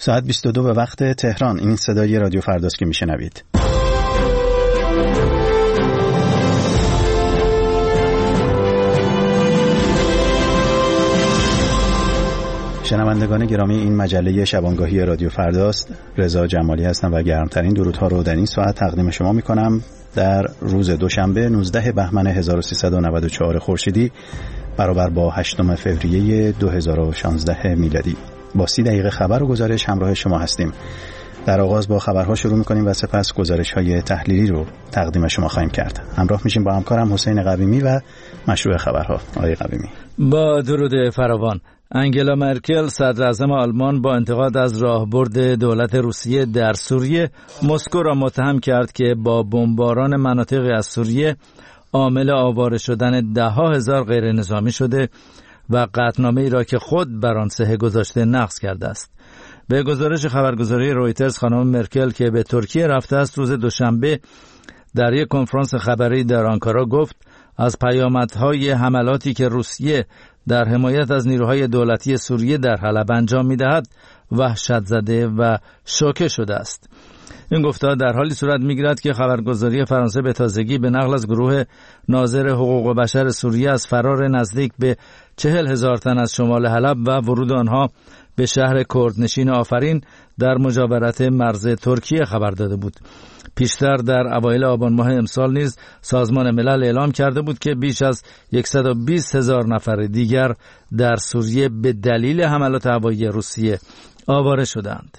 ساعت 22 به وقت تهران. این صدای رادیو فرداست که میشنوید. شنوندگان گرامی، این مجله شبانگاهی رادیو فرداست. رضا جمالی هستم و گرمترین درودها رو در این ساعت تقدیم شما میکنم. در روز دوشنبه 19 بهمن 1394 خورشیدی برابر با 8 فوریه 2016 میلادی. با 30 دقیقه خبر و گزارش همراه شما هستیم. در آغاز با خبرها شروع میکنیم و سپس گزارش‌های تحلیلی رو تقدیم شما خواهیم کرد. همراه میشیم با همکارم حسین قویمی و مشروع خبرها. آقای قویمی. با درود فراوان. انگلا مرکل صدراعظم آلمان با انتقاد از راهبرد دولت روسیه در سوریه مسکو را متهم کرد که با بمباران مناطقی از سوریه عامل آواره شدن ده‌ها هزار غیر نظامی شده و قطعنامه‌ای را که خود بر آن صحه گذاشته نقض کرده است. به گزارش خبرگزاری رویترز، خانم مرکل که به ترکیه رفته است روز دوشنبه در یک کنفرانس خبری در آنکارا گفت از پیامدهای حملاتی که روسیه در حمایت از نیروهای دولتی سوریه در حلب انجام می‌دهد وحشت زده و شوکه شده است. این گفتار در حالی صورت می‌گیرد که خبرگزاری فرانسه به تازگی به نقل از گروه ناظر حقوق بشر سوریه از فرار نزدیک به 40,000 تن از شمال حلب و ورود آنها به شهر کردنشین آفرین در مجاورت مرز ترکیه خبر داده بود. پیشتر در اوایل آبان ماه امسال نیز سازمان ملل اعلام کرده بود که بیش از 120,000 نفر دیگر در سوریه به دلیل حملات هوایی روسیه آواره شدند.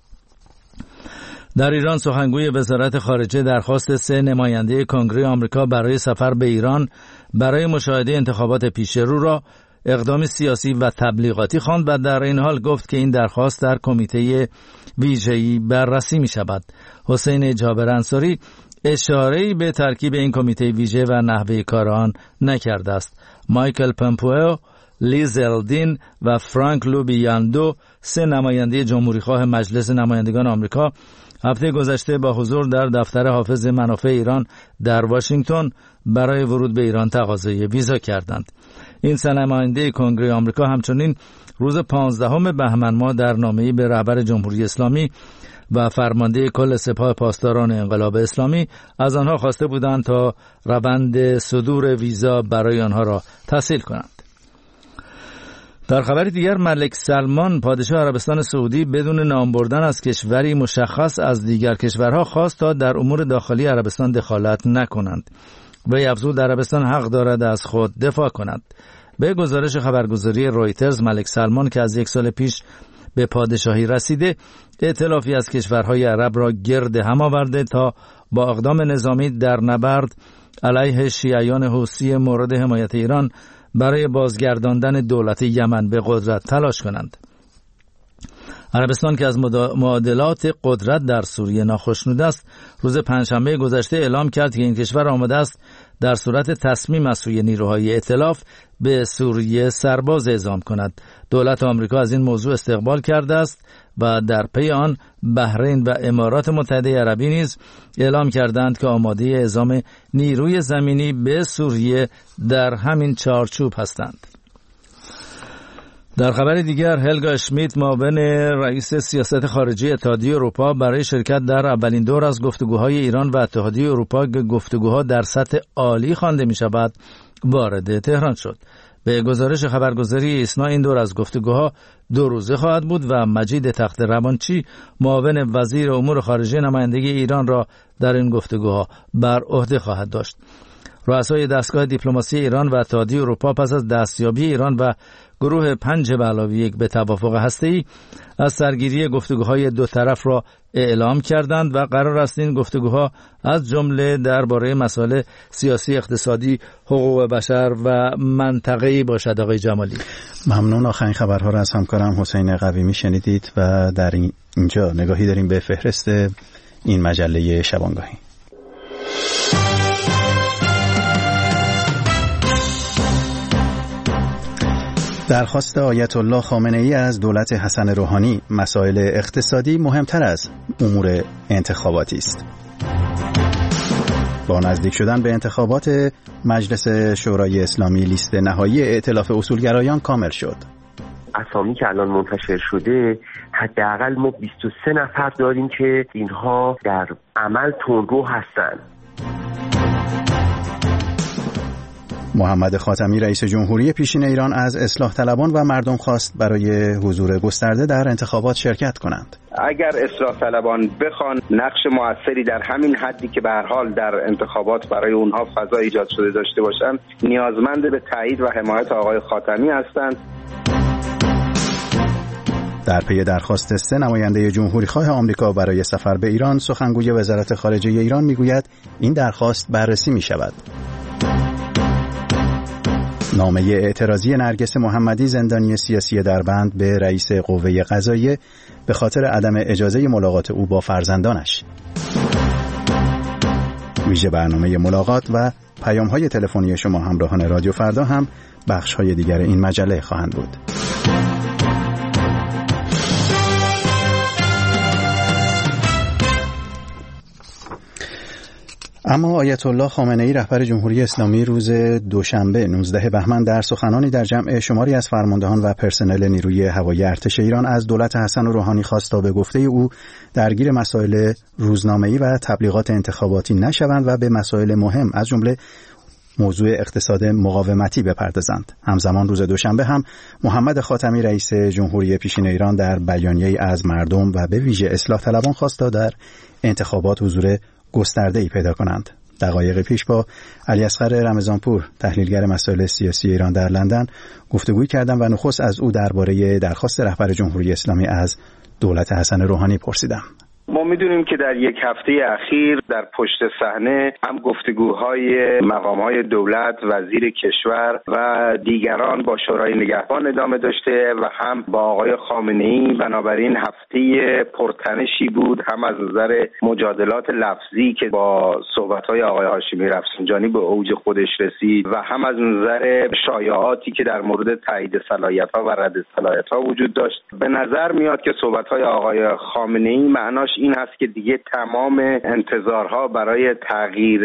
در ایران سخنگوی وزارت خارجه درخواست 3 نماینده کنگره آمریکا برای سفر به ایران برای مشاهده انتخابات پیشرو را اقدام سیاسی و تبلیغاتی خواند و در این حال گفت که این درخواست در کمیته ویژه‌ای بررسی می شود. حسین جابر انصاری اشاره‌ای به ترکیب این کمیته ویژه و نحوه کار آن نکرده است. مایکل پمپئو، لیز الدین و فرانک لوبیاندو 3 نماینده جمهوریخواه مجلس نمایندگان آمریکا هفته گذشته با حضور در دفتر حافظ منافع ایران در واشنگتن برای ورود به ایران تقاضای ویزا کردند. این 3 نماینده کنگره آمریکا همچنین روز 15 بهمن ماه در نامه‌ای به رهبر جمهوری اسلامی و فرمانده کل سپاه پاسداران انقلاب اسلامی از آنها خواسته بودند تا روند صدور ویزا برای آنها را تسهیل کنند. در خبر دیگر، ملک سلمان پادشاه عربستان سعودی بدون نام بردن از کشوری مشخص از دیگر کشورها خواست تا در امور داخلی عربستان دخالت نکنند. وی افزود عربستان حق دارد از خود دفاع کند. به گزارش خبرگزاری رویترز، ملک سلمان که از 1 سال پیش به پادشاهی رسیده ائتلافی از کشورهای عرب را گرد هم آورده تا با اقدام نظامی در نبرد علیه شیعیان حوثی مورد حمایت ایران برای بازگرداندن دولت یمن به قدرت تلاش کنند. عربستان که از معادلات قدرت در سوریه ناخشنود است، روز پنجشنبه گذشته اعلام کرد که این کشور آماده است در صورت تصمیم از سوی نیروهای ائتلاف به سوریه سرباز اعزام کند. دولت آمریکا از این موضوع استقبال کرده است و در پی آن بحرین و امارات متحده عربی نیز اعلام کردند که آماده اعزام نیروی زمینی به سوریه در همین چارچوب هستند. در خبر دیگر، هلگا اشمیت معاون رئیس سیاست خارجی اتحادیه اروپا برای شرکت در اولین دور از گفتگوهای ایران و اتحادیه اروپا که گفتگوها در سطح عالی خوانده می شود وارد تهران شد. به گزارش خبرگزاری ایسنا این دور از گفتگوها 2 روزه خواهد بود و مجید تخت روانچی معاون وزیر امور خارجه نمایندگی ایران را در این گفتگوها بر عهده خواهد داشت. رؤسای دستگاه دیپلماسی ایران و اتحادیه اروپا پس از دستیابی ایران و گروه 5+1 به توافق هسته‌ای از سرگیری گفتگوهای 2 طرف را اعلام کردند و قرار است این گفتگوها از جمله درباره مسائل سیاسی، اقتصادی، حقوق بشر و منطقه‌ای باشد. آقای جمالی، ممنون. آخرین خبرها را از همکارم حسین قویمی شنیدید و در اینجا نگاهی داریم به فهرست این مجله شبانگاهی. درخواست آیت الله خامنه‌ای از دولت حسن روحانی: مسائل اقتصادی مهمتر از امور انتخاباتی است. با نزدیک شدن به انتخابات مجلس شورای اسلامی لیست نهایی ائتلاف اصولگرایان کامل شد. اسامی که الان منتشر شده حداقل ما 23 نفر داریم که اینها در عمل تندرو هستن. محمد خاتمی رئیس جمهوری پیشین ایران از اصلاح طلبان و مردم خواست برای حضور گسترده در انتخابات شرکت کنند. اگر اصلاح طلبان بخوان نقش موثری در همین حدی که به هر حال در انتخابات برای اونها فضا ایجاد شده داشته باشند، نیازمند به تایید و حمایت آقای خاتمی هستند. در پی درخواست 3 نماینده جمهوریخواه آمریکا برای سفر به ایران، سخنگوی وزارت خارجه ایران میگوید این درخواست بررسی می شود. نامه اعتراضی نرگس محمدی، زندانی سیاسی دربند، به رئیس قوه قضاییه به خاطر عدم اجازه ملاقات او با فرزندانش. ویژه برنامه ملاقات و پیام‌های تلفنی شما همراهان رادیو فردا هم بخش‌های دیگر این مجله خواهند بود. اما آیت الله خامنه‌ای رهبر جمهوری اسلامی روز دوشنبه 19 بهمن در سخنانی در جمع شماری از فرماندهان و پرسنل نیروی هوایی ارتش ایران از دولت حسن روحانی خواست تا به گفته او درگیر مسائل روزنامه‌ای و تبلیغات انتخاباتی نشوند و به مسائل مهم از جمله موضوع اقتصاد مقاومتی بپردازند. همزمان روز دوشنبه هم محمد خاتمی رئیس جمهوری پیشین ایران در بیانیه‌ای از مردم و به ویژه اصلاح طلبان خواست تا در انتخابات حضور گسترده‌ای پیدا کنند. دقایق پیش با علی اصغر رمضانپور، تحلیلگر مسائل سیاسی ایران در لندن، گفتگوی کردم و نخست از او درباره درخواست رهبر جمهوری اسلامی از دولت حسن روحانی پرسیدم. ما میدونیم که در یک هفته اخیر در پشت صحنه هم گفتگوهای مقام‌های دولت، وزیر کشور و دیگران با شورای نگهبان ادامه داشته و هم با آقای خامنه‌ای. بنابراین هفته پرتنشی بود، هم از نظر مجادلات لفظی که با صحبت‌های آقای هاشمی رفسنجانی به اوج خودش رسید و هم از نظر شایعاتی که در مورد تایید صلاحیت‌ها و رد صلاحیت‌ها وجود داشت. به نظر میاد که صحبت‌های آقای خامنه‌ای معناش این هست که دیگه تمام انتظارها برای تغییر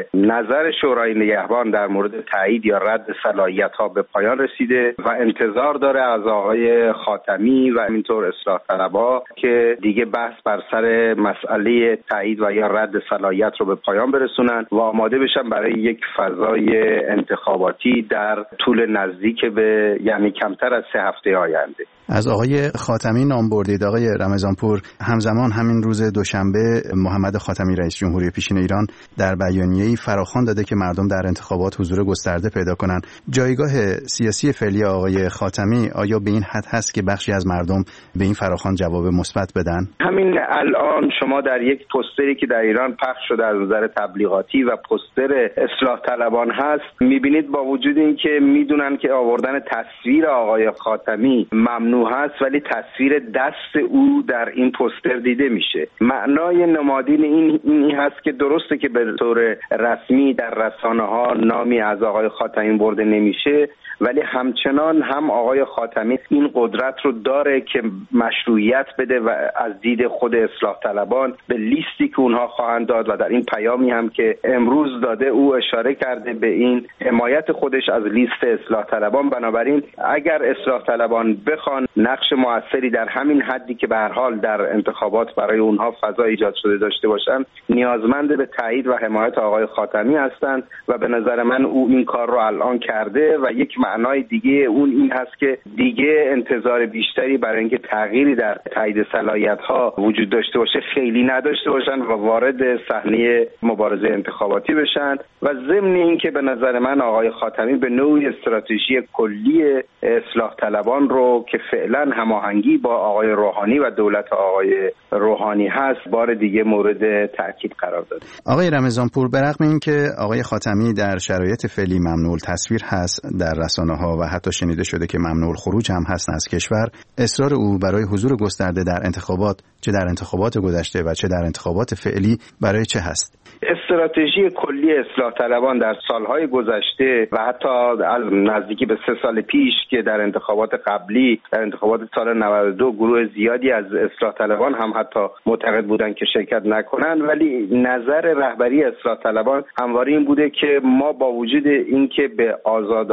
نظر شورای نگهبان در مورد تایید یا رد صلاحیت‌ها به پایان رسیده و انتظار داره از آقای خاتمی و همینطور اصلاح طلبها که دیگه بحث بر سر مسئله تایید و یا رد صلاحیت رو به پایان برسونن و آماده بشن برای یک فضای انتخاباتی در طول نزدیک به یعنی کمتر از 3 هفته آینده. از آقای خاتمی نام بردید آقای رمضانپور. همزمان همین روز دوشنبه محمد خاتمی رئیس جمهوری پیشین ایران در بیانیه‌ای فراخوان داده که مردم در انتخابات حضور گسترده پیدا کنند. جایگاه سیاسی فعلی آقای خاتمی آیا به این حد هست که بخشی از مردم به این فراخوان جواب مثبت بدن؟ همین الان شما در یک پوستری که در ایران پخش شده از نظر تبلیغاتی و پوستر اصلاح طلبان هست، می‌بینید با وجود اینکه میدونن که آوردن تصویر آقای خاتمی ممنوع هست، ولی تصویر دست او در این پوستر دیده میشه. معنای نمادین این هست که درسته که به طور رسمی در رسانه‌ها نامی از آقای خاتمی برده نمیشه، ولی همچنان هم آقای خاتمی این قدرت رو داره که مشروعیت بده و از دید خود اصلاح طلبان به لیستی که اونها خواهند داد و در این پیامی هم که امروز داده او اشاره کرده به این حمایت خودش از لیست اصلاح طلبان. بنابراین اگر اصلاح طلبان بخوان نقش موثری در همین حدی که به هر حال در انتخابات برای اونها فضا ایجاد شده داشته باشن، نیازمند به تایید و حمایت آقای خاتمی هستند و به نظر من او این کار رو الان کرده و یک معنای دیگه اون این هست که دیگه انتظار بیشتری برای اینکه تغییری در تایید صلاحیت‌ها وجود داشته باشه خیلی نداشته باشن و وارد صحنه مبارزه انتخاباتی بشن و ضمن اینکه به نظر من آقای خاتمی به نوعی استراتژی کلی اصلاح طلبان رو که فعلا هماهنگی با آقای روحانی و دولت آقای روحانی هست بار دیگه مورد تاکید قرار داده. آقای رمضانپور، به رغم اینکه آقای خاتمی در شرایط فعلی ممنوع تصویر هست در رسانه‌ها و حتی شنیده شده که ممنوع خروج هم هست از کشور، اصرار او برای حضور گسترده در انتخابات، چه در انتخابات گذشته و چه در انتخابات فعلی، برای چه هست؟ استراتژی کلی اصلاح طلبان در سالهای گذشته و حتی از نزدیکی به 3 سال پیش که در انتخابات قبلی، در انتخابات سال 92 گروه زیادی از اصلاح طلبان هم حتی معتقد بودن که شرکت نکنن، ولی نظر رهبری اصلاح طلبان همواره این بوده که ما با وجود اینکه به آزادانه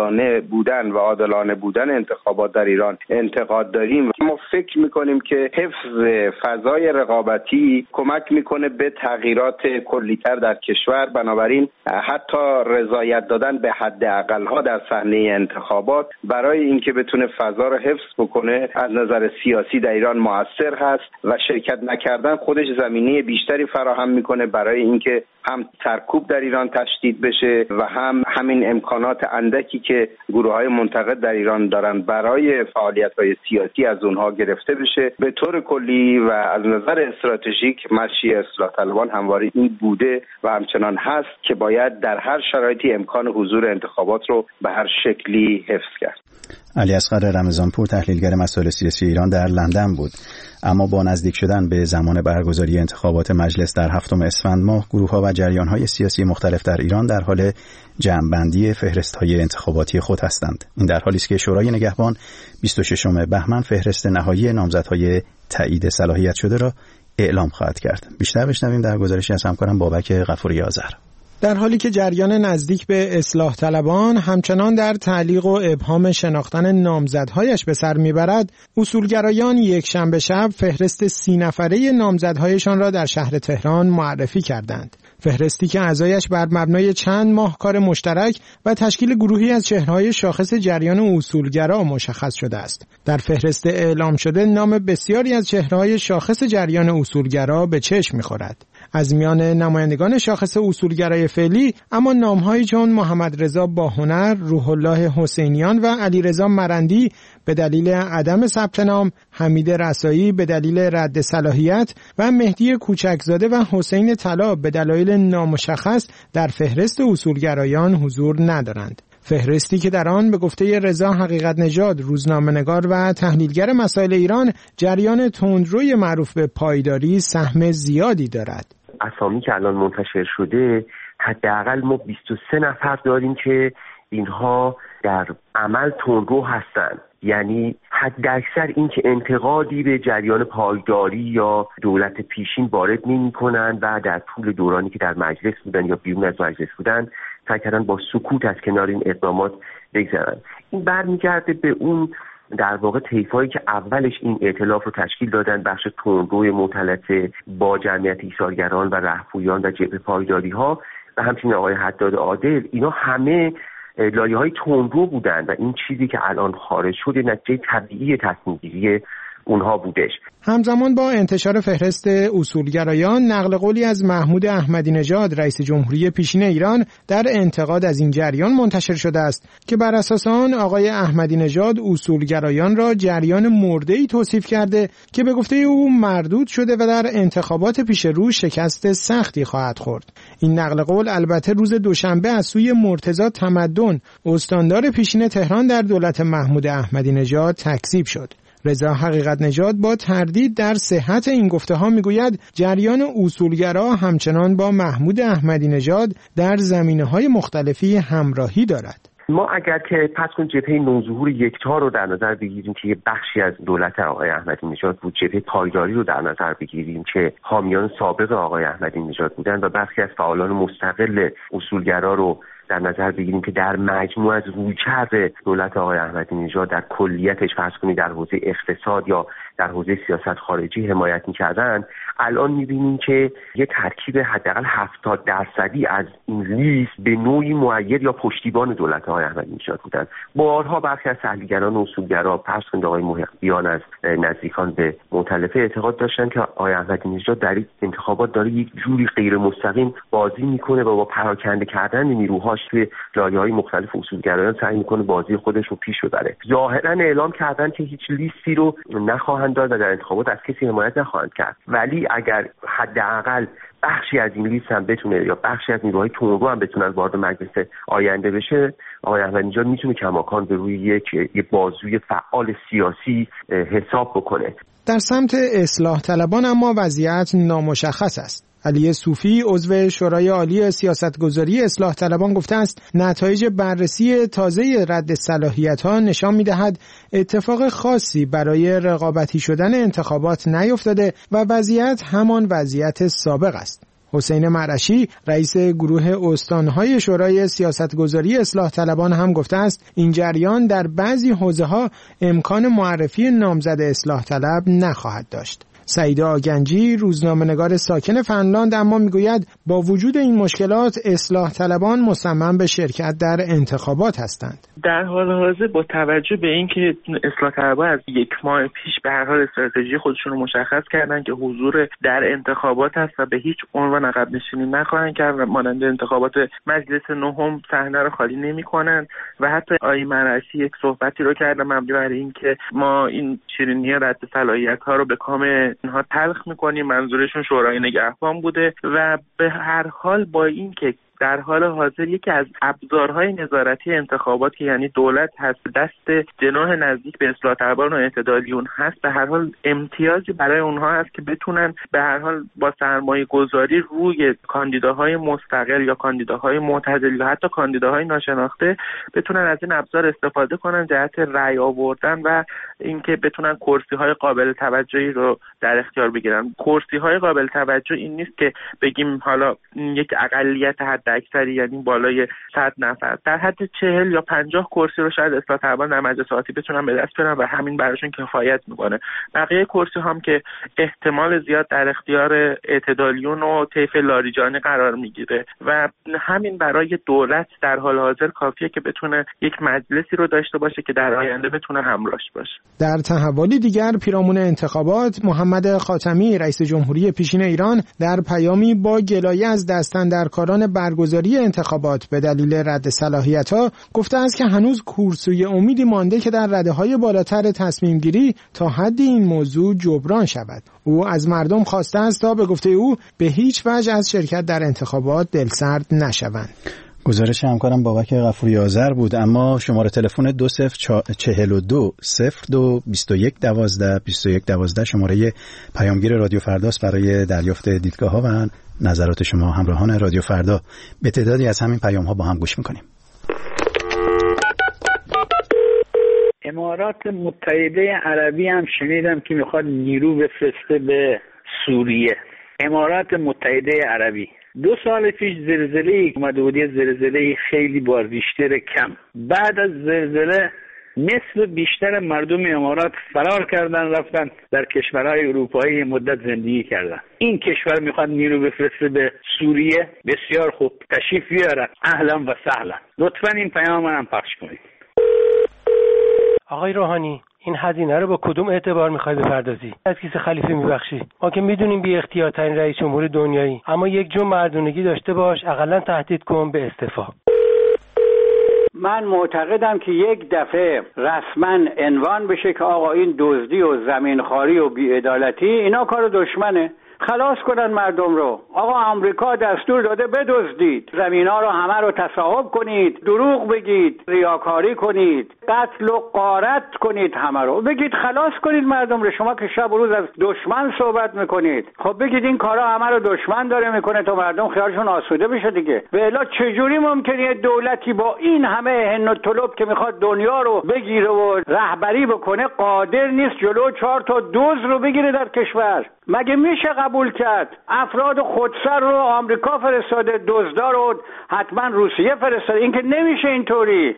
بودن و عادلانه بودن انتخابات در ایران انتقاد داریم. ما فکر میکنیم که حفظ فضای رقابتی کمک میکنه به تغییرات کلی‌تر در کشور. بنابراین حتی رضایت دادن به حداقل ها در صحنه انتخابات برای اینکه بتونه فضا رو حفظ بکنه از نظر سیاسی در ایران مؤثر هست و شرکت نکردن خودش زمینه بیشتری فراهم میکنه برای اینکه هم سرکوب در ایران تشدید بشه و همین امکانات اندکی که گروه‌های منتقد در ایران دارن برای فعالیت‌های سیاسی از اونها گرفته بشه. به طور کلی و از نظر استراتژیک مشی اصلاح طلبان همواره این بوده و همچنان هست که باید در هر شرایطی امکان حضور انتخابات رو به هر شکلی حفظ کرد. علی اصغر رمضانپور تحلیلگر مسائل سیاسی ایران در لندن بود. اما با نزدیک شدن به زمان برگزاری انتخابات مجلس در 7 اسفند ماه، گروه‌ها و جریان‌های سیاسی مختلف در ایران در حال جمع‌بندی فهرست‌های انتخاباتی خود هستند. این در حالی است که شورای نگهبان 26 بهمن فهرست نهایی نامزدهای تایید صلاحیت شده را اعلام خواهد کرد. بیشتر بشنویم در گزارشی از همکارم بابک غفوری آذر. در حالی که جریان نزدیک به اصلاح طلبان همچنان در تعلیق و ابهام شناختن نامزدهایش به سر میبرد، اصولگرایان یک شنبه شب فهرست 30 نفره نامزدهایشان را در شهر تهران معرفی کردند. فهرستی که اعضایش بر مبنای چند ماه کار مشترک و تشکیل گروهی از چهره‌های شاخص جریان اصولگرا مشخص شده است. در فهرست اعلام شده نام بسیاری از چهره‌های شاخص جریان اصولگرا به چشم می‌خورد. از میان نمایندگان شاخص اصولگرای فعلی اما نام‌هایی چون محمد رضا باهنر، روح الله حسینیان و علیرضا مرندی به دلیل عدم ثبت نام، حمید رسایی به دلیل رد صلاحیت و مهدی کوچکزاده و حسین طلا به دلایل نامشخص در فهرست اصولگرایان حضور ندارند. فهرستی که در آن به گفته رضا حقیقت نژاد، روزنامه‌نگار و تحلیلگر مسائل ایران، جریان تندروی معروف به پایداری سهم زیادی دارد. اسامی که الان منتشر شده حداقل ما 23 نفر داریم که اینها در عمل تندرو هستند. یعنی حد اکثر این که انتقادی به جریان پایداری یا دولت پیشین وارد نمی‌کنند و در طول دورانی که در مجلس بودن یا بیرون از مجلس بودن سعی کردن با سکوت از کنار این اقدامات بگذرن. این برمیگرده به اون در واقع طیفایی که اولش این ائتلاف رو تشکیل دادن، بخش تندروی مطلقه با جمعیت ایثارگران و رهپویان و جبهه پایداری ها و همچنین آقای حداد عادل. اینا همه لایه‌های تندرو بودن و این چیزی که الان خارج شده نتیجه طبیعی تصمیم‌گیری اونها بودش. همزمان با انتشار فهرست اصولگرایان، نقل قولی از محمود احمدی نژاد رئیس جمهوری پیشین ایران در انتقاد از این جریان منتشر شده است که بر اساس آن آقای احمدی نژاد اصولگرایان را جریان مرده‌ای توصیف کرده که به گفته او مردود شده و در انتخابات پیش رو شکست سختی خواهد خورد. این نقل قول البته روز دوشنبه از سوی مرتضی تمدن، استاندار پیشین تهران در دولت محمود احمدی نژاد تکذیب شد. رضا حقیقت نژاد با تردید در صحت این گفته‌ها میگوید جریان اصولگرا همچنان با محمود احمدی نژاد در زمینه‌های مختلفی همراهی دارد. ما اگر که پس کن جبهه نوظهور یکتا رو در نظر بگیریم که یه بخشی از دولت آقای احمدی نژاد بود، جبهه پایداری رو در نظر بگیریم که حامیان سابق آقای احمدی نژاد بودن و بخشی از فعالان مستقل اصولگرا رو در نظر بگیریم که در مجموع از رویکرد دولت آقای احمدی نژاد در کلیتش فرض کنید در حوزه اقتصاد یا در حوزه سیاست خارجی حمایت می‌کردن، الان می‌بینیم که یه ترکیب حداقل 70% از این لیست به نوعی مؤید یا پشتیبان دولت آقای احمدی نژاد بودن. بارها برخی از تحلیلگران اصولگرا، فرض کنید آقای محققیان از نزدیکان به مؤتلفه اعتقاد داشتن که آقای احمدی نژاد در این انتخابات داره یک جوری غیر مستقیم بازی می‌کنه و با پراکنده کردن نیروهاش توی لایه‌های مختلف اصولگرایان سعی می‌کنه بازی خودش رو پیش ببره. ظاهراً اعلام کردن که هیچ لیستی رو نخواهند داد و در انتخابات از کسی حمایت نخواهند کرد، ولی اگر حداقل بخشی از این لیست هم بتونه یا بخشی از نیروهای تندرو هم بتونن وارد مجلس آینده بشه، آقای احمدی نژاد میتونه کماکان به روی یک بازوی فعال سیاسی حساب بکنه. در سمت اصلاح طلبان اما وضعیت نامشخص است. علی صوفی عضو شورای عالی سیاستگذاری اصلاح طلبان گفته است نتایج بررسی تازه رد صلاحیت‌ها نشان می‌دهد اتفاق خاصی برای رقابتی شدن انتخابات نیفتاده و وضعیت همان وضعیت سابق است. حسین معرشی رئیس گروه استانهای شورای سیاستگذاری اصلاح طلبان هم گفته است این جریان در بعضی حوزه‌ها امکان معرفی نامزد اصلاح طلب نخواهد داشت. سعید آگنجی روزنامه‌نگار ساکن فنلاند اما میگوید با وجود این مشکلات اصلاح طلبان مصمم به شرکت در انتخابات هستند. در حال حاضر با توجه به اینکه اصلاح طلبان از 1 ماه پیش به هر حال استراتژی خودشون رو مشخص کردن که حضور در انتخابات هست و به هیچ عنوان عقب نشینی نخواهند کرد و مانند انتخابات مجلس نهم صحنه رو خالی نمی‌کنند و حتی آقای معرشی یک صحبتی رو کرده مبنی بر اینکه ما این شیرینی رد صلاحیت‌ها رو به کام اینها تلخ میکنیم، منظورشون شورای نگهبان بوده و به هر حال با این که در حال حاضر یکی از ابزارهای نظارتی انتخابات که یعنی دولت هست دست جناح نزدیک به اصلاح طلبان و اعتدالیون هست، به هر حال امتیازی برای اونها هست که بتونن به هر حال با سرمایه گذاری روی کاندیداهای مستقل یا کاندیداهای معتدل یا حتی کاندیداهای ناشناخته بتونن از این ابزار استفاده کنن جهت رأی آوردن و اینکه بتونن کرسی‌های قابل توجهی رو در اختیار بگیرن. کرسی‌های قابل توجه این نیست که بگیم حالا یک اقلیت اکثری یعنی بالای 100 نفر، در حد 40 یا 50 کرسی رو شاید اصلاح طلبان در مجلس آتی بتونن به دست بیارن و همین براشون کفایت میکنه. بقیه کرسی هم که احتمال زیاد در اختیار اعتدالیون و طیف لاریجانی قرار میگیره و همین برای دولت در حال حاضر کافیه که بتونه یک مجلسی رو داشته باشه که در آینده بتونه همراهش باشه. در تحولی دیگر پیرامون انتخابات محمد خاتمی رئیس جمهوری پیشین ایران در پیامی با گلایه از دستاندرکاران برگزاری انتخابات به دلیل رد صلاحیت‌ها گفته است که هنوز کورسوی امیدی مانده که در رده‌های بالاتر تصمیم گیری تا حدی این موضوع جبران شود. او از مردم خواسته است تا به گفته او به هیچ وجه از شرکت در انتخابات دلسرد نشوند. گزارش همکارم بابک غفوری آذر بود. اما شماره تلفن 2042 02 21 12 21 12 شماره پیامگیر رادیو فرداست برای دریافت دیدگاه‌ها و نظرات شما همراهان رادیو فردا. به تعدادی از همین پیام‌ها با هم گوش می‌کنیم. امارات متحده عربی هم شنیدم که میخواد نیرو بفرسته به سوریه. امارات متحده عربی 2 سال پیش زلزله‌ای اومده بود، زلزله خیلی با ریشتر کم. بعد از زلزله نصف بیشتر مردم امارات فرار کردن رفتن در کشورهای اروپایی مدت زندگی کردن. این کشور میخواد نیرو بفرسته به سوریه، بسیار خوب، تشریف بیارن، اهلا و سهلا. لطفا این پیام هم پخش کنید. آقای روحانی، این هزینه رو با کدوم اعتبار میخوای بپردازی؟ از کیسه خلیفه میبخشی؟ ما که میدونیم بی اختیارترین رئیس جمهور دنیایی، اما یک جو مردونگی داشته باش، اقلا تهدید کن به استعفا. من معتقدم که یک دفعه رسما عنوان بشه که آقا این دزدی و زمینخواری و بی‌عدالتی اینا کار دشمنه، خلاص کنن مردم رو. آقا آمریکا دستور داده بدزدید، زمینا رو همه رو تصاحب کنید، دروغ بگید، ریاکاری کنید، قتل و غارت کنید، همه رو بگید خلاص کنید مردم رو. شما که شب و روز از دشمن صحبت میکنید، خب بگید این کارا همه رو دشمن داره میکنه تا مردم خیالشون آسوده بشه دیگه. و الا چجوری ممکنه یه دولتی با این همه هن و طلب که میخواد دنیا رو بگیره و رهبری بکنه قادر نیست جلو 4 تا دزد رو بگیره در کشور؟ مگه میشه قبول کرد؟ افراد خودسر رو آمریکا فرستاده، دزدا رو حتما روسیه فرستاده، این که نمیشه اینطوری.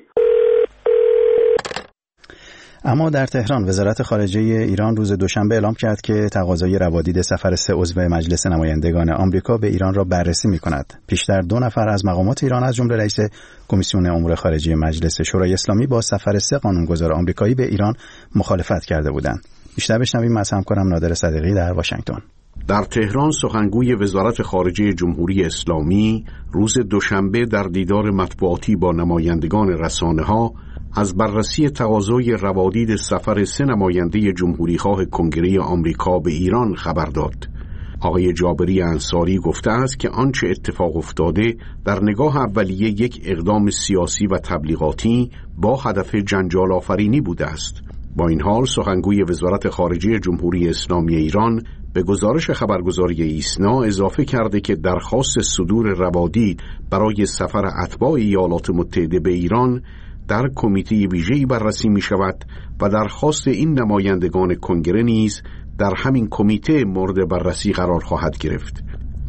اما در تهران وزارت خارجه ایران روز دوشنبه اعلام کرد که تقاضای روادید سفر 3 عضو مجلس نمایندگان آمریکا به ایران را بررسی می‌کند. پیشتر 2 نفر از مقامات ایران از جمله رئیس کمیسیون امور خارجه مجلس شورای اسلامی با سفر 3 قانونگذار آمریکایی به ایران مخالفت کرده بودند. بیشتر بشنویم از همکارم نادر صدیقی در واشنگتن. در تهران سخنگوی وزارت خارجه جمهوری اسلامی روز دوشنبه در دیدار مطبوعاتی با نمایندگان رسانه‌ها از بررسی تقاضای روادید سفر 3 نماینده جمهوری‌خواه کنگره آمریکا به ایران خبر داد. آقای جابری انصاری گفته است که آنچه اتفاق افتاده در نگاه اولیه یک اقدام سیاسی و تبلیغاتی با هدف جنجال آفرینی بوده است. با این حال سخنگوی وزارت خارجه جمهوری اسلامی ایران به گزارش خبرگزاری ایسنا اضافه کرده که درخواست صدور روادید برای سفر اتباع ایالات متحده به ایران در کمیته ویژه‌ای بررسی می شود و درخواست این نمایندگان کنگره نیز در همین کمیته مورد بررسی قرار خواهد گرفت.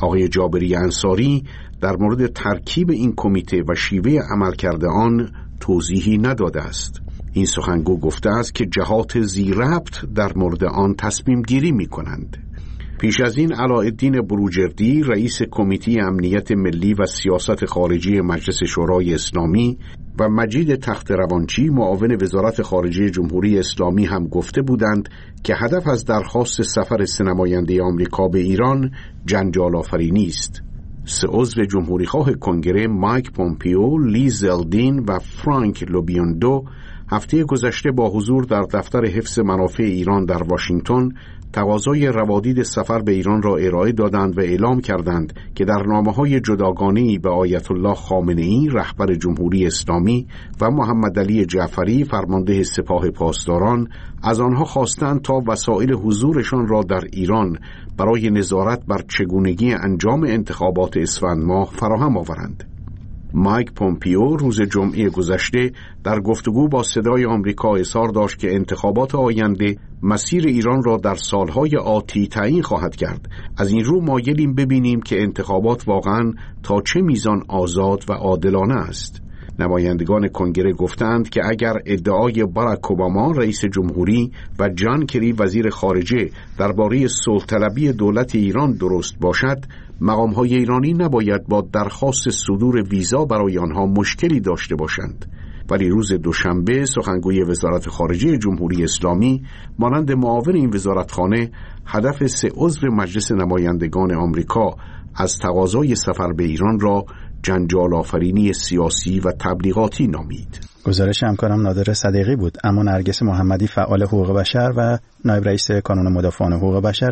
آقای جابری انصاری در مورد ترکیب این کمیته و شیوه عملکرد آن توضیحی نداده است. این سخنگو گفته است که جهات ذی ربط در مورد آن تصمیم گیری می کنند. پیش از این علاءالدین بروجردی رئیس کمیته امنیت ملی و سیاست خارجی مجلس شورای اسلامی و مجید تخت‌روانچی معاون وزارت خارجه جمهوری اسلامی هم گفته بودند که هدف از درخواست سفر سه نماینده آمریکا به ایران جنجال آفرینی است. سه عضو جمهوریخواه کنگره مایک پومپیو، لی زلدین و فرانک لوبیوندو هفته گذشته با حضور در دفتر حفظ منافع ایران در واشنگتن تقاضای روادید سفر به ایران را ارائه دادند و اعلام کردند که در نامه‌های جداگانه‌ای به آیت الله خامنه‌ای رهبر جمهوری اسلامی و محمد علی جعفری فرمانده سپاه پاسداران از آنها خواستند تا وسایل حضورشان را در ایران برای نظارت بر چگونگی انجام انتخابات اسفند ماه فراهم آورند. مایک پومپیو روز جمعه گذشته در گفتگو با صدای آمریکا اظهار داشت که انتخابات آینده مسیر ایران را در سالهای آتی تعیین خواهد کرد. از این رو مایلیم ببینیم که انتخابات واقعاً تا چه میزان آزاد و عادلانه است. نمایندگان کنگره گفتند که اگر ادعای باراک اوباما رئیس جمهوری و جان کری وزیر خارجه درباره صلح طلبی دولت ایران درست باشد، مقام‌های ایرانی نباید با درخواست صدور ویزا برای آنها مشکلی داشته باشند. ولی روز دوشنبه سخنگوی وزارت خارجه جمهوری اسلامی مانند معاون این وزارتخانه هدف سه عضو مجلس نمایندگان آمریکا از تقاضای سفر به ایران را جنجال آفرینی سیاسی و تبلیغاتی نامید. گزارش همکارم نادر صدیقی بود. اما نرگس محمدی فعال حقوق بشر و نایب رئیس کانون مدافعان حقوق بشر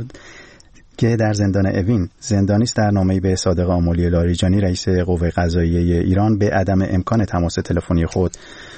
که در زندان اوین زندانی است، در نامه‌ای به صادق آملی لاریجانی رئیس قوه قضاییه ایران به عدم امکان تماس تلفنی خود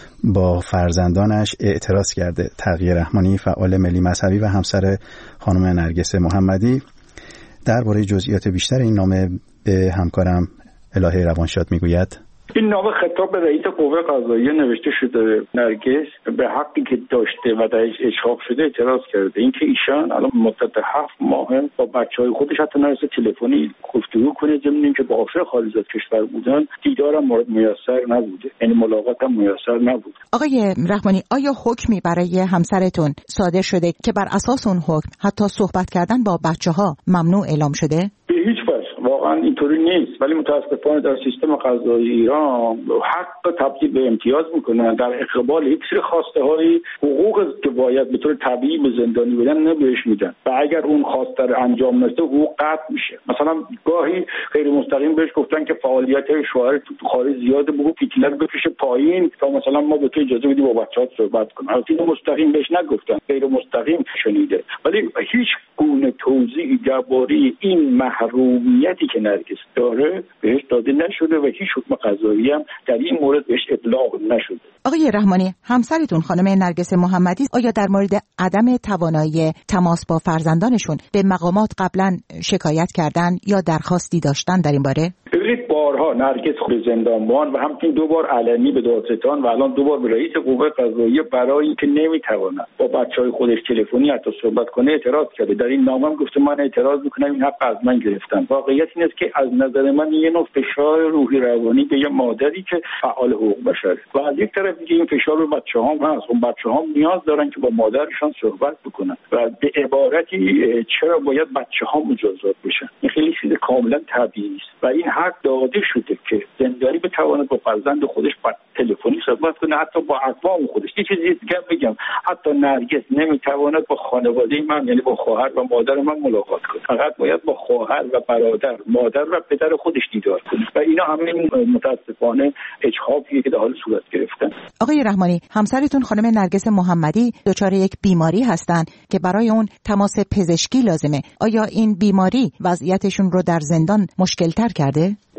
با فرزندانش اعتراض کرده. تقی رحمانی فعال ملی مذهبی و همسر خانم نرگس محمدی درباره جزئیات بیشتر این نامه به همکارم الهه روانشاد میگوید: این نامه خطاب به رئیس قوه قضاییه نوشته شده. نرگس به حقی که داشته و درش اجحاف شده اعتراض کرده. اینکه ایشان الان مدت 7 ماه با بچهای خودش حتی نرسه تلفنی گفتگو کنه، ضمن اینکه با عاشق خارج از کشور بودن دیدارم میسر نبوده، یعنی ملاقاتم میسر نبود. آقای رحمانی، آیا حکمی برای همسرتون صادر شده که بر اساس اون حکم حتی صحبت کردن با بچه‌ها ممنوع اعلام شده؟ به هیچ وجه واقعا اینطوری نیست، ولی متاسفانه در سیستم قضایی ایران حق تبدیل به امتیاز میکنن. در اقبال یک سری خواسته‌های حقوق که باید به طور طبیعی به زندانی بدن نمیش میدن و اگر اون خواسته رو انجام نشه حقوق قطع میشه. مثلا گاهی غیر مستقیم بهش گفتن که فعالیت‌های شوهر تو خارج زیاده، بگو پیتلر بکشه پایین تا مثلا ما به تو اجازه بدیم با بچه‌ها صحبت کنیم. البته مستقیم بهش نگفتن، غیر مستقیم شنیده، ولی هیچ گونه توضیحی درباره این محرومیتی که نرگس داره بهش داده نشده و هیچ حکم قضایی هم در این مورد بهش ابلاغ نشده. آقای رحمانی، همسرتون خانم نرگس محمدی آیا در مورد عدم توانایی تماس با فرزندانشون به مقامات قبلا شکایت کردن یا درخواستی داشتن در این باره؟ ببینید بارها نرگس خود زندانبان و همچنین 2 بار علنی به دادستان و الان 2 بار به رئیس قوه قضاییه برای اینکه نمیتواند با بچهای خودش تلفنی حتی صحبت کنه اعتراض کرده. در این نامه هم گفته من اعتراض میکنم، این حق از من گرفتن. واقعیت این است که از نظر من یه نوع فشار روحی روانی به یه مادری که فعال حقوق بشره و از یک طرف دیگه این فشار رو بچه‌هام هست. اون بچه‌هام نیاز دارن که با مادرشون صحبت بکنن و به عبارتی چرا باید بچه‌ها مجازات بشن؟ این خیلی چیز کاملا طبیعی است و این حق داده شده که زندانی بتواند با فرزند خودش با تلفنی صحبت کنه، حتی با اقوام خودش. یه چیزی دیگه بگم، حتی نرگس نمیتواند با خانواده من یعنی با خواهر و مادر من ملاقات کنه، فقط باید با خواهر و برادر، مادر و پدر خودش دیدار کنه و اینا همه متاسفانه اجحافیه که در حال صورت گرفتن. آقای رحمانی، همسرتون خانم نرگس محمدی دچار یک بیماری هستن که برای اون تماس پزشکی لازمه. آیا این بیماری وضعیتشون رو در زندان مشکل‌تر کرده؟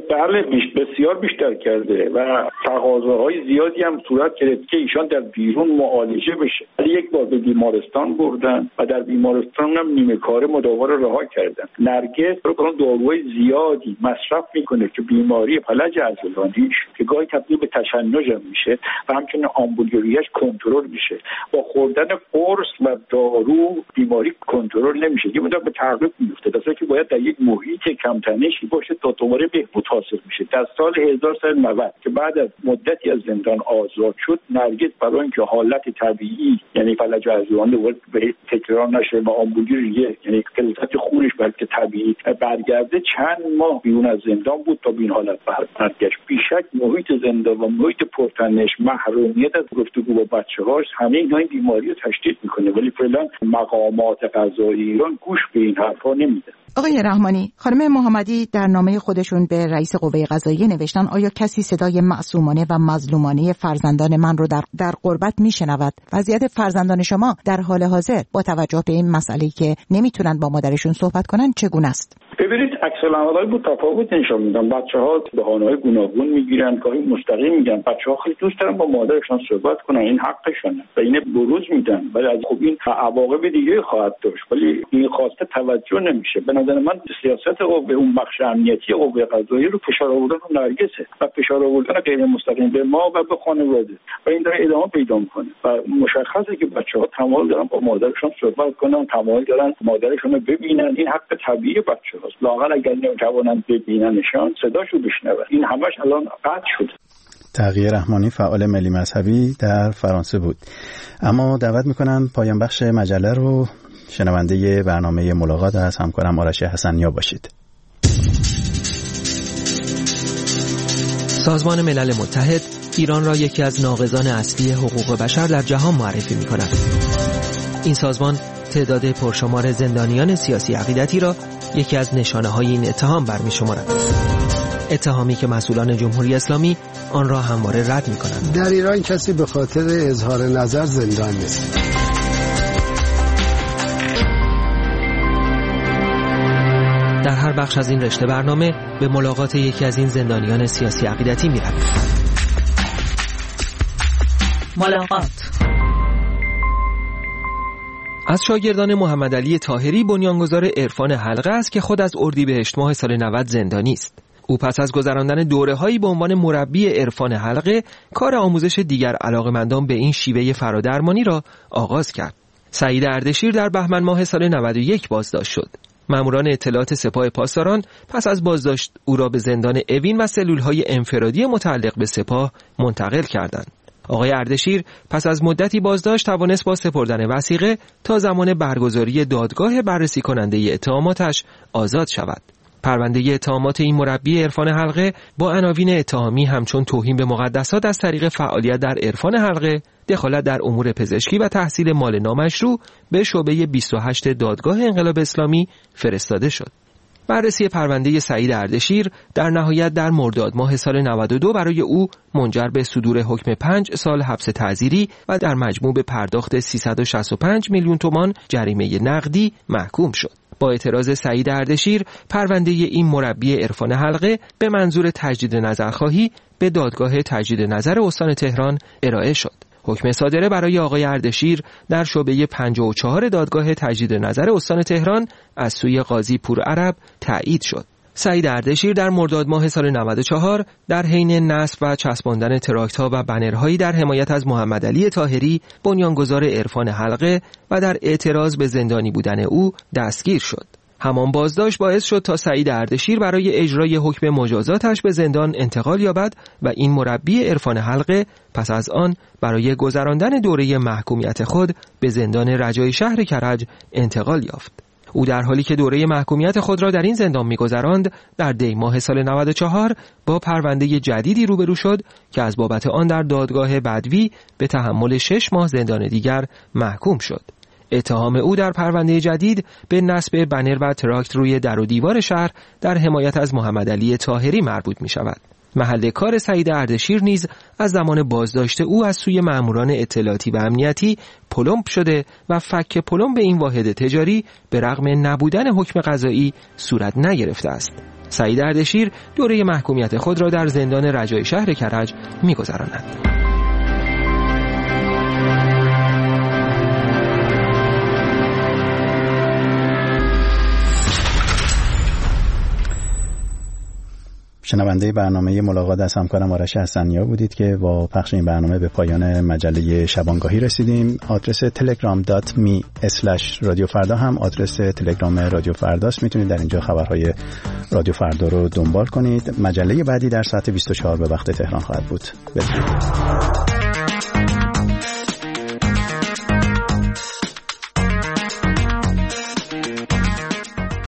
بله بسیار بیشتر کرده و تقاضاهای زیادی هم صورت گرفت که ایشان در بیرون معالجه بشه. ولی یک بار به بیمارستان بردن و در بیمارستان هم نیمه کاره مداوا رو رها کردن. نرگس رو داروهای زیادی مصرف میکنه که بیماری فلج عضلانیش که گاهی تبدیل به تشنج میشه و همچنین آمبولیوریش کنترل میشه. با خوردن قرص و دارو بیماری کنترل نمیشه، یه مدت به تعقیب میفته، در حالی که باید در یک محیط کمتنشی باشه تا دوباره بهبود حاصل میشه. در سال 1990 که بعد از مدتی از زندان آزاد شد، نرگس برای اینکه حالت طبیعی یعنی فلج عضلانی به تکرار نشه و آمبولیوری یعنی غلظت خونش بلکه طبیعی برگرده، چند ماه بیرون از زندان بود تا به این حالت برگشت. بیشک محیط زندان و محیط پرتنش، محرومیت از گفتگو با بچه‌هاش، همه اینا این بیماری رو تشدید میکنه، ولی فعلا مقامات قضایی ایران گوش به این حرفا نمیده. آقای رحمانی، خانم محمدی در نامه خودشون به رئیس قوه قضاییه نوشتن آیا کسی صدای معصومانه و مظلومانه فرزندان من رو در غربت میشنود؟ وضعیت فرزندان شما در حال حاضر با توجه به این مسئله‌ای که نمیتونن با مادرشون صحبت کنن چگونه است؟ ببینید عکس‌العمل‌های متفاوت نشون میدن. بچه‌ها بهانه‌های گوناگون میگیرن، گاهی مستقیم میگن. بچه‌ها خیلی دوست دارن با مادرشون صحبت کنن، این حقشونه و اینو بروز میدن، ولی از خب این عواقب دیگه خواهد داشت، ولی این خواسته توجه نمیشه. به نظر من سیاست قوه اون بخش امنیتی قوه قضاییه رو فشار آوردن رو نرگسه و فشار آوردن غیر مستقیم به ما و به خانواده و این داره ادامه پیدا میکنه و مشخصه که بچه‌ها تمایل دارن با مادرشون صحبت کنن، تمایل دارن مادرشون رو ببینن. این حق طبیعی بچه‌هاست. لااقل اگر نمیتوانن ببیننشان صداشو بشنون. این همش الان قطع شده. تقی رحمانی فعال ملی مذهبی در فرانسه بود. اما دعوت میکنم پایان بخش مجله رو شنونده برنامه ملاقات از همکارم آرش حسنیا باشید. سازمان ملل متحد ایران را یکی از ناقضان اصلی حقوق بشر در جهان معرفی می‌کند. این سازمان تعداد پرشمار زندانیان سیاسی عقیدتی را یکی از نشانه‌های این اتهام برمی‌شمارد. اتهامی که مسئولان جمهوری اسلامی آن را همواره رد می‌کنند. در ایران کسی به خاطر اظهار نظر زندان نیست. در هر بخش از این رشته برنامه به ملاقات یکی از این زندانیان سیاسی عقیدتی می‌رویم. ملاقات از شاگردان محمد علی طاهری بنیانگذار عرفان حلقه است که خود از اردیبهشت ماه سال 90 زندانی است. او پس از گذراندن دوره‌هایی به عنوان مربی عرفان حلقه کار آموزش دیگر علاقه‌مندان به این شیوه فرادرمانی را آغاز کرد. سعید اردشیر در بهمن ماه سال 91 بازداشت شد. ماموران اطلاعات سپاه پاسداران پس از بازداشت او را به زندان اوین و سلول‌های انفرادی متعلق به سپاه منتقل کردند. آقای اردشیر پس از مدتی بازداشت توانست با سپردن وثیقه تا زمان برگزاری دادگاه بررسی کننده اتهاماتش آزاد شود. پرونده اتهامات این مربی عرفان حلقه با عناوین اتهامی همچون توهین به مقدسات از طریق فعالیت در عرفان حلقه، دخالت در امور پزشکی و تحصیل مال نامشروع به شعبه 28 دادگاه انقلاب اسلامی فرستاده شد. بررسی پرونده سعید اردشیر در نهایت در مرداد ماه سال 92 برای او منجر به صدور حکم 5 سال حبس تعزیری و در مجموع به پرداخت 365 میلیون تومان جریمه نقدی محکوم شد. با اعتراض سعید اردشیر، پرونده این مربی عرفان حلقه به منظور تجدید نظرخواهی به دادگاه تجدید نظر استان تهران ارائه شد. حکم صادره برای آقای اردشیر در شعبه 54 دادگاه تجدید نظر استان تهران از سوی قاضی پورعرب تایید شد. سعید اردشیر در مرداد ماه سال 94 در حین نصب و چسباندن تراکت‌ها و بنرهایی در حمایت از محمد علی طاهری بنیانگذار عرفان حلقه و در اعتراض به زندانی بودن او دستگیر شد. همان بازداشت باعث شد تا سعید اردشیر برای اجرای حکم مجازاتش به زندان انتقال یابد و این مربی عرفان حلقه پس از آن برای گذراندن دوره محکومیت خود به زندان رجای شهر کرج انتقال یافت. او در حالی که دوره محکومیت خود را در این زندان می‌گذراند، در دی ماه سال 94 با پرونده جدیدی روبرو شد که از بابت آن در دادگاه بدوی به تحمل 6 ماه زندان دیگر محکوم شد. اتهام او در پرونده جدید به نصب بنر و تراکت روی در و دیوار شهر در حمایت از محمد علی طاهری مربوط می شود. محل کار سعید اردشیر نیز از زمان بازداشت او از سوی ماموران اطلاعاتی و امنیتی پلمب شده و فک پلمب این واحد تجاری به رغم نبودن حکم قضایی صورت نگرفته است. سعید اردشیر دوره محکومیت خود را در زندان رجایی شهر کرج می‌گذراند. شنونده برنامه ملاقات از همکارم آرش حسنیا بودید که با پخش این برنامه به پایان مجله شبانگاهی رسیدیم. آدرس telegram.me/رادیو فردا هم آدرس تلگرام رادیو فرداست. میتونید در اینجا خبرهای رادیو فردا رو دنبال کنید. مجله بعدی در ساعت 24 به وقت تهران خواهد بود. بدرود.